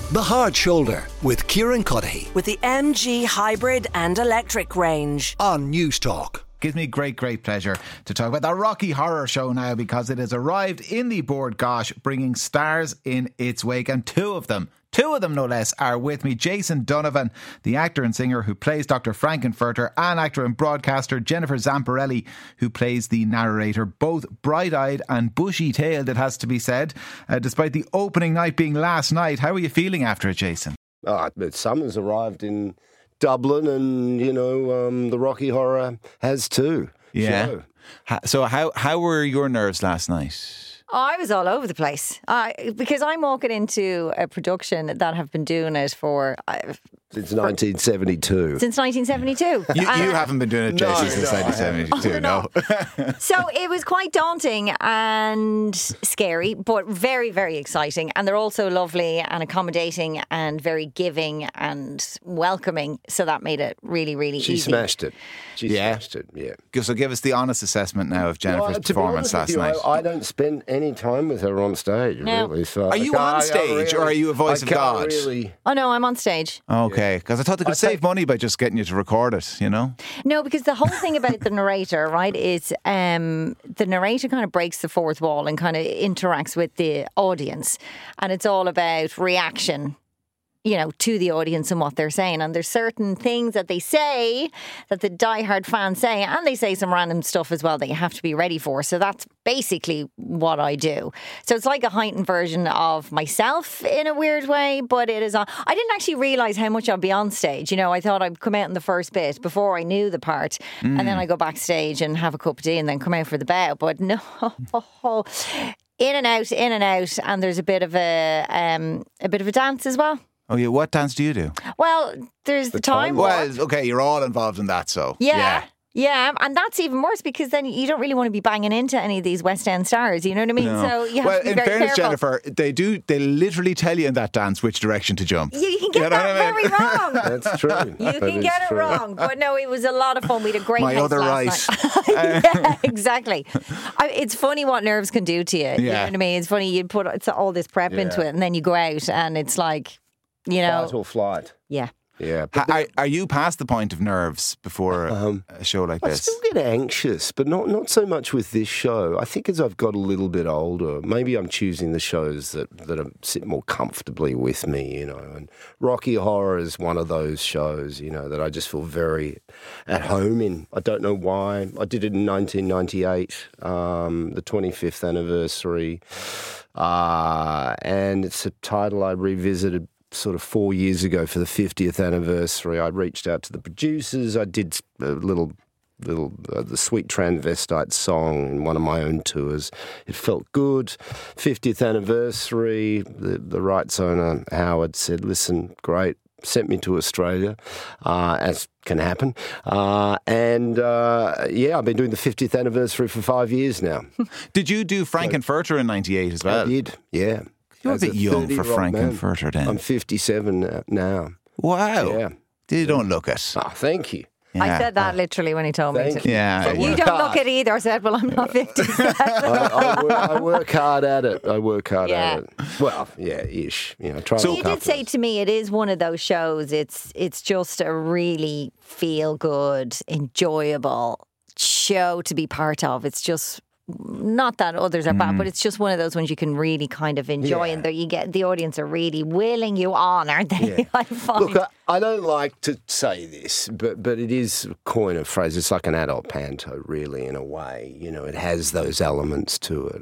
The Hard Shoulder with Kieran Cuddihy with the MG hybrid and electric range on News Talk. Gives me great pleasure to talk about the Rocky Horror Show now, because it has arrived in the Bord Gáis, bringing stars in its wake, and two of them no less, are with me. Jason Donovan, the actor and singer who plays Dr. Frank-N-Furter, and actor and broadcaster Jennifer Zamparelli, who plays the narrator, both bright-eyed and bushy-tailed, it has to be said, despite the opening night being last night. How are you feeling after it, Jason? Summer's arrived in Dublin, and the Rocky Horror has too. Yeah. So how were your nerves last night? I was all over the place because I'm walking into a production that have been doing it for since 1972. Since 1972. You haven't been doing it, Jason, since 1972, no. So it was quite daunting and scary, but very, very exciting. And they're also lovely and accommodating and very giving and welcoming. So that made it really, really easy. She smashed it, yeah. So give us the honest assessment now of Jennifer's performance last night. I don't spend any time with her on stage, really. So are you on stage or are you a voice of God? Really... Oh, no, I'm on stage. Okay, because I thought they could save money by just getting you to record it, you know? No, because the whole thing about the narrator, right, is the narrator kind of breaks the fourth wall and kind of interacts with the audience. And it's all about reaction, to the audience and what they're saying. And there's certain things that they say, that the diehard fans say, and they say some random stuff as well that you have to be ready for. So that's basically what I do. So it's like a heightened version of myself in a weird way, but it is on. I didn't actually realise how much I'd be on stage. I thought I'd come out in the first bit before I knew the part, and then I go backstage and have a cup of tea and then come out for the bow. But no, in and out, and there's a bit of a dance as well. Oh yeah, what dance do you do? Well, there's the time warp. Well, okay, you're all involved in that, so yeah, and that's even worse because then you don't really want to be banging into any of these West End stars. You know what I mean? No. So you have to be very fairness, careful. Jennifer, they literally tell you in that dance which direction to jump. You can get that very wrong. That's true. You can get it wrong, but no, it was a lot of fun. We had a great My house other last right. night. Yeah, exactly. It's funny what nerves can do to you. You know what I mean? It's funny you put all this prep into it, and then you go out, and it's like. Fight or flight. Yeah. Yeah. Are you past the point of nerves before a show like this? I still get anxious, but not so much with this show. I think as I've got a little bit older, maybe I'm choosing the shows that sit more comfortably with me, and Rocky Horror is one of those shows, that I just feel very at home in. I don't know why. I did it in 1998, the 25th anniversary, and it's a title I revisited sort of 4 years ago for the 50th anniversary. I reached out to the producers. I did a little the Sweet Transvestite song in one of my own tours. It felt good. 50th anniversary, the rights owner, Howard, said, listen, great, sent me to Australia, as can happen. I've been doing the 50th anniversary for 5 years now. Did you do Frank-N-Furter in 98 as well? I did, yeah. You're a bit young for Frank-N-Furter then. I'm 57 now. Wow. Yeah. You don't look it. Oh, thank you. Yeah. I said that literally when he told me to. Yeah. You don't look it either. I said, well, I'm not 57. I work hard at it. Well, yeah, ish. So you did say to me, it is one of those shows. It's just a really feel-good, enjoyable show to be part of. It's just... Not that others are bad, but it's just one of those ones you can really kind of enjoy, and you get the audience are really willing you on, aren't they? Yeah. I find. Look, I don't like to say this, but it is a coin of phrase. It's like an adult panto, really, in a way. It has those elements to it,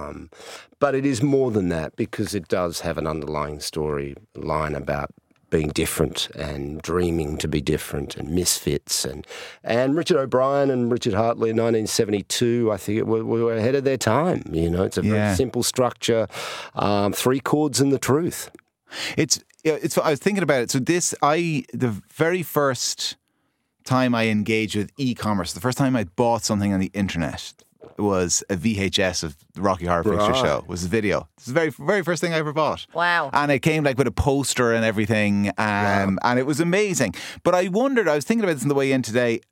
but it is more than that because it does have an underlying storyline about being different and dreaming to be different and misfits and Richard O'Brien and Richard Hartley in 1972, I think were ahead of their time. It's a very simple structure, 3 chords and the truth. It's I was thinking about it. So the very first time I engaged with e-commerce, the first time I bought something on the internet was a VHS of the Rocky Horror Picture Show. Was a video. It's the very, very first thing I ever bought. Wow. And it came with a poster and everything, and it was amazing. But I was thinking about this on the way in today,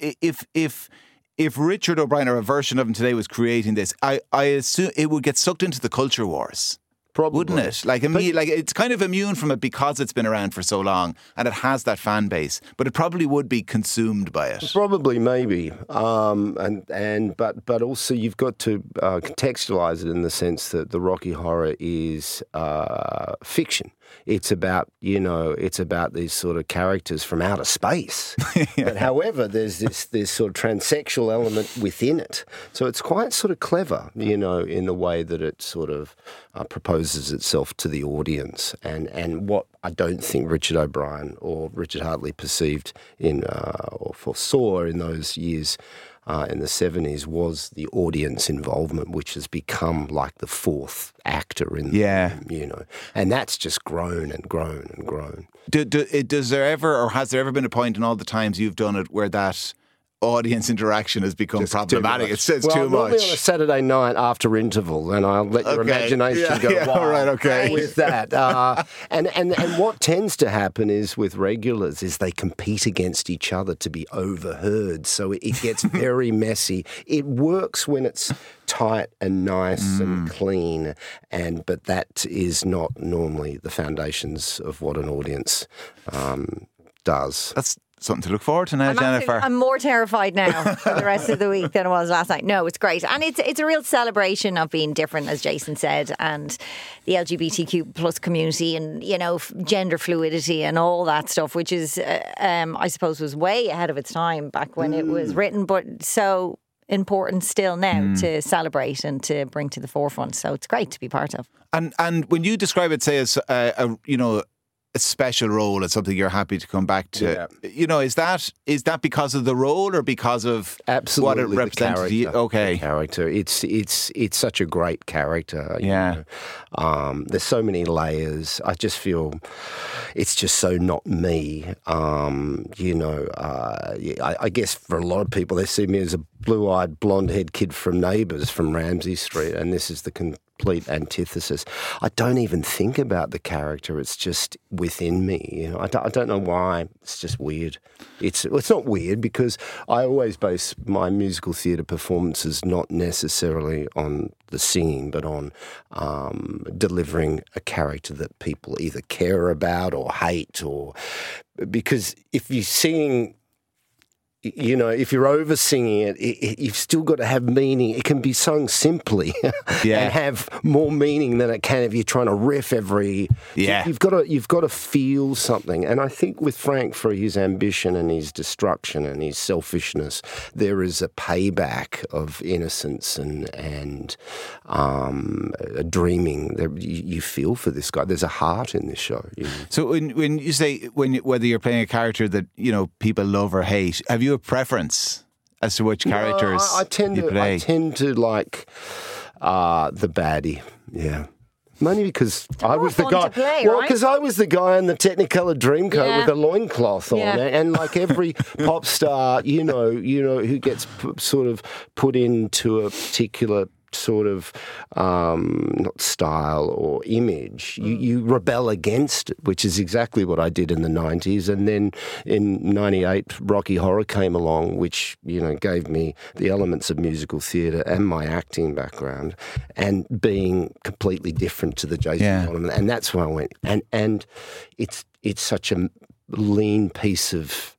if Richard O'Brien or a version of him today was creating this, I assume it would get sucked into the culture wars. Probably. wouldn't it? Like it's kind of immune from it because it's been around for so long and it has that fan base. But it probably would be consumed by it. Probably, maybe, but also you've got to contextualise it in the sense that the Rocky Horror is fiction. It's about these sort of characters from outer space. Yeah. But however, there's this sort of transsexual element within it. So it's quite sort of clever, in the way that it sort of proposes itself to the audience. And what I don't think Richard O'Brien or Richard Hartley perceived or foresaw in those years in the 70s was the audience involvement, which has become like the fourth actor in the room, and that's just grown and grown and grown. Does there ever, or has there ever been a point in all the times you've done it where that audience interaction has become problematic? It's too much. Normally on a Saturday night after interval, and I'll let your imagination go wild with that. And what tends to happen is with regulars is they compete against each other to be overheard, so it gets very messy. It works when it's tight and nice and clean, but that is not normally the foundations of what an audience does. That's something to look forward to now, Jennifer. I'm more terrified now for the rest of the week than I was last night. No, it's great. And it's a real celebration of being different, as Jason said, and the LGBTQ plus community and, gender fluidity and all that stuff, which is, I suppose, was way ahead of its time back when it was written, but so important still now to celebrate and to bring to the forefront. So it's great to be part of. And when you describe it, say, as a special role, as something you're happy to come back to, is that because of the role or because of what it represents to you? Okay, the character. It's such a great character. There's so many layers. I just feel it's just so not me. I guess for a lot of people, they see me as a blue-eyed, blonde-haired kid from Neighbours from Ramsay Street, and this is the complete antithesis. I don't even think about the character. It's just within me. I don't know why. It's just weird. It's not weird because I always base my musical theatre performances not necessarily on the singing, but on delivering a character that people either care about or hate, or because if you're singing, if you're over singing it, you've still got to have meaning. It can be sung simply and have more meaning than it can if you're trying to riff every. Yeah, you've got to feel something. And I think with Frank, for his ambition and his destruction and his selfishness, there is a payback of innocence and a dreaming. You feel for this guy. There's a heart in this show. So when you say whether you're playing a character that people love or hate, have you a preference as to which characters you play? I tend to like the baddie, mainly because I was the guy. Because I was the guy in the Technicolor Dreamcoat with a loincloth on, and like every pop star, who gets sort of put into a particular sort of not style or image, you rebel against it, which is exactly what I did in the 90s. And then in 98, Rocky Horror came along, which gave me the elements of musical theatre and my acting background, and being completely different to the Jason Donovan. And that's where I went. And it's such a lean piece of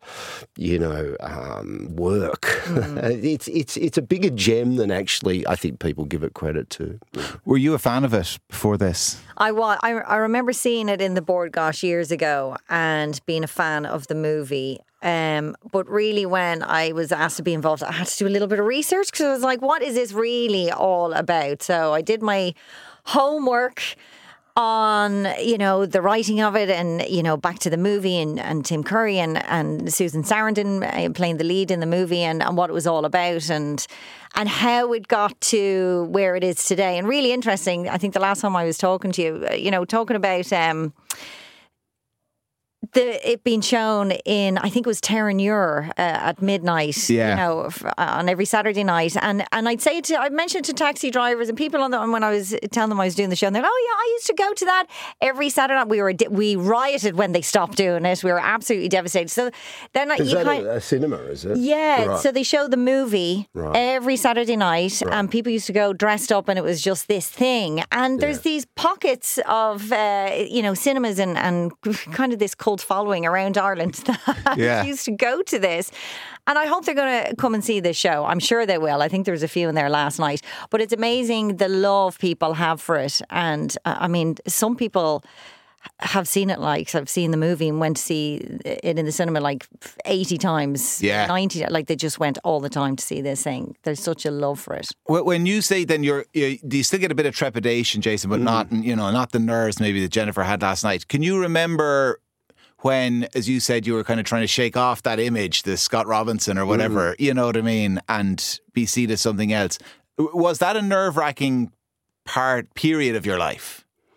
work. It's a bigger gem than actually I think people give it credit to. Were you a fan of it before this? I was. I remember seeing it in the Board Gosh years ago and being a fan of the movie. But really, when I was asked to be involved, I had to do a little bit of research because I was like, what is this really all about? So I did my homework on, the writing of it and, back to the movie and Tim Curry and Susan Sarandon playing the lead in the movie and what it was all about and how it got to where it is today. And really interesting, I think the last time I was talking to you, talking about it being shown in, I think it was Terran Ure at midnight, on every Saturday night. And I'd say I mentioned to taxi drivers and people when I was telling them I was doing the show, and they're like, oh yeah, I used to go to that every Saturday night. We rioted when they stopped doing it. We were absolutely devastated. So then is that a cinema, is it? Yeah. Right. So they show the movie every Saturday night, and people used to go dressed up, and it was just this thing. And there's these pockets of cinemas and kind of this cult following around Ireland that used to go to this. And I hope they're going to come and see this show. I'm sure they will. I think there was a few in there last night. But it's amazing the love people have for it. And I mean, some people have seen it, like I've seen the movie and went to see it in the cinema like 80 times, 90, like they just went all the time to see this thing. There's such a love for it. When you say then do you still get a bit of trepidation, Jason, but not the nerves maybe that Jennifer had last night. Can you remember when, as you said, you were kind of trying to shake off that image, the Scott Robinson or whatever, you know what I mean, and be seen as something else? Was that a nerve-wracking period of your life?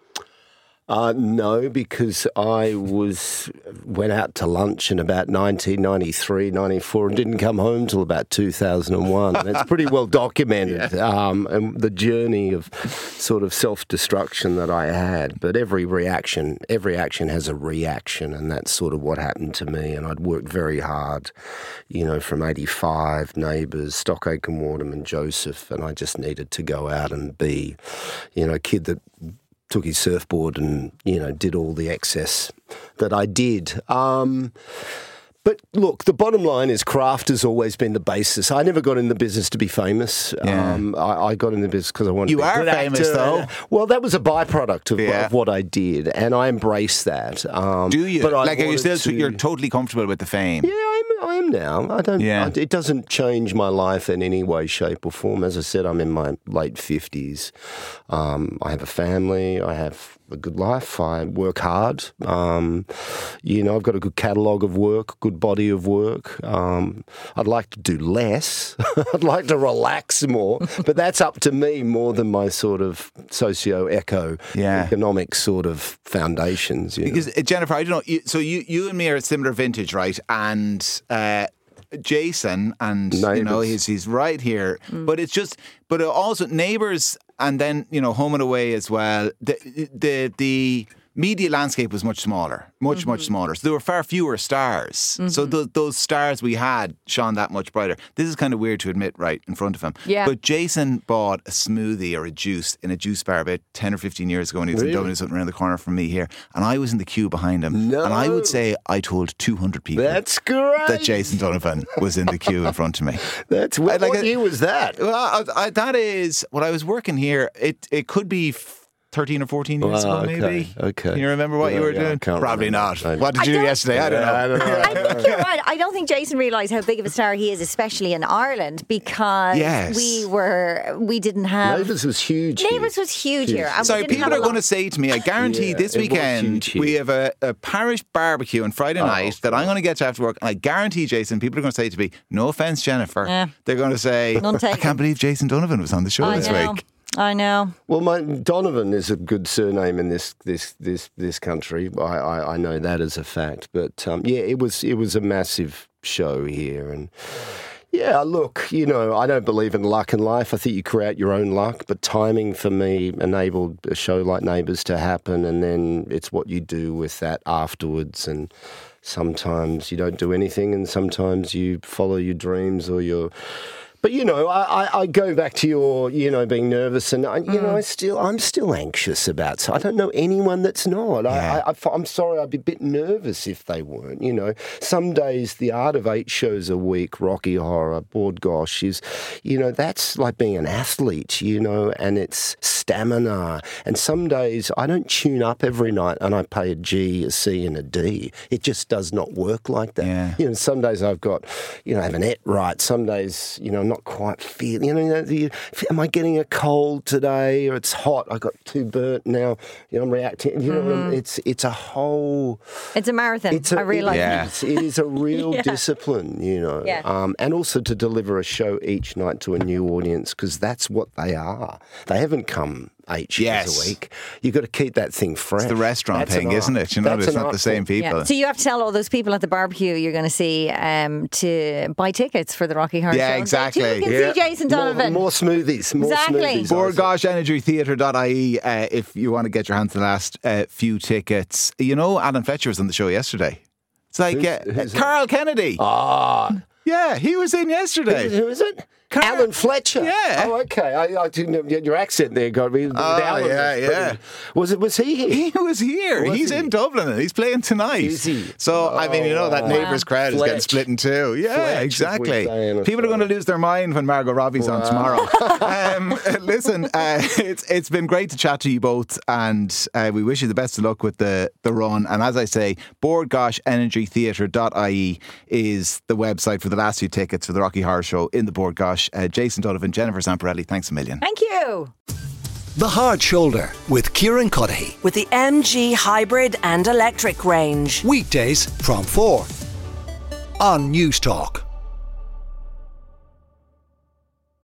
No, because I went out to lunch in about 1993, 94 and didn't come home till about 2001. And it's pretty well documented, and the journey of sort of self-destruction that I had. But every action has a reaction, and that's sort of what happened to me. And I'd worked very hard, from 85, Neighbours, Stock Aitken Waterman, Joseph, and I just needed to go out and be, a kid that took his surfboard and, did all the excess that I did. But look, the bottom line is craft has always been the basis. I never got in the business to be famous. Yeah. I got in the business because I wanted to be a good famous, actor. though. Well, that was a byproduct of what I did, and I embrace that. Do you? But are you still? You're totally comfortable with the fame? Yeah, I am now. I don't. Yeah. It doesn't change my life in any way, shape, or form. As I said, I'm in my late 50s. I have a family. I have a good life. I work hard. I've got a good catalogue of work, good body of work. I'd like to do less. I'd like to relax more, but that's up to me more than my sort of economic sort of foundations. Because Jennifer, I don't know. So you and me are a similar vintage, right? And Jason, and Neighbours. He's right here. But it's just, but also Neighbours, and then Home and Away as well. The media landscape was much smaller, much smaller. So there were far fewer stars. So those stars we had shone that much brighter. This is kind of weird to admit right in front of him. Yeah. But Jason bought a smoothie or a juice in a juice bar about 10 or 15 years ago, and he was in Dublin, something around the corner from me here. And I was in the queue behind him. No. And I would say I told 200 people That's great. that Jason Donovan was in the queue in front of me. That's what year was that? Well, that is, when I was working here, it could be 13 or 14 years ago, maybe. Okay. Can you remember what you were doing? Probably not. What did you do yesterday? I don't know. I think you're right. I don't think Jason realised how big of a star he is, especially in Ireland, because we didn't have... Neighbours was huge. Neighbours was huge here. Sorry, people are going to say to me, I guarantee this weekend we have a parish barbecue on Friday night that I'm going to get to after work, and I guarantee, Jason, people are going to say to me, no offence, Jennifer, they're going to say, I can't believe Jason Donovan was on the show this week. I know. Well, Donovan is a good surname in this country. I know that as a fact. But it was a massive show here, and look, I don't believe in luck in life. I think you create your own luck, but timing for me enabled a show like Neighbours to happen, and then it's what you do with that afterwards. And sometimes you don't do anything, and sometimes you follow your dreams or your. But I go back to your being nervous, and I'm still anxious about. So I don't know anyone that's not. Yeah. I'm sorry, I'd be a bit nervous if they weren't. Some days the art of 8 shows a week, Rocky Horror, Board Gosh, is that's like being an athlete, and it's stamina. And some days I don't tune up every night and I pay a G, a C, and a D. It just does not work like that. Yeah. Some days I've got I have an et right. Some days I'm not quite feeling, am I getting a cold today, or it's hot, I got too burnt now, I'm reacting, it's a whole... It's a marathon, I realise. It is a real discipline, and also to deliver a show each night to a new audience, because that's what they are. They haven't come 8 shows Yes. a week. You've got to keep that thing fresh. It's the restaurant That's thing, an art. isn't it? You know, That's it's an not the art same form. people. So you have to tell all those people at the barbecue you're going to see to buy tickets for the Rocky Horror Yeah, Show. exactly. You can Yeah. see Jason Donovan. More smoothies. More Exactly. smoothies. BordGoshEnergyTheatre.ie if you want to get your hands on the last few tickets. You know, Alan Fletcher was on the show yesterday. It's like Who's that? Carl Kennedy. Ah. Yeah, he was in yesterday. Who is it? Alan Fletcher. Yeah. Oh, okay. I didn't. Your accent there got me. Alan yeah. Was he here? He was here. Was he's he? in Dublin and he's playing tonight. Is he? So, I mean, you know, that wow. neighbours crowd is getting Fletch. split in two. Yeah, Fletch, exactly. as we say in People are going to Australia. lose their mind when Margot Robbie's on tomorrow. Listen, it's been great to chat to you both, and we wish you the best of luck with the run. And as I say, BordGoshEnergyTheatre.ie is the website for the last few tickets for the Rocky Horror Show in the Bord Gosh. Jason Donovan, Jennifer Zamparelli, thanks a million. Thank you. The Hard Shoulder with Kieran Cuddihy. With the MG hybrid and electric range. Weekdays from 4 on News Talk.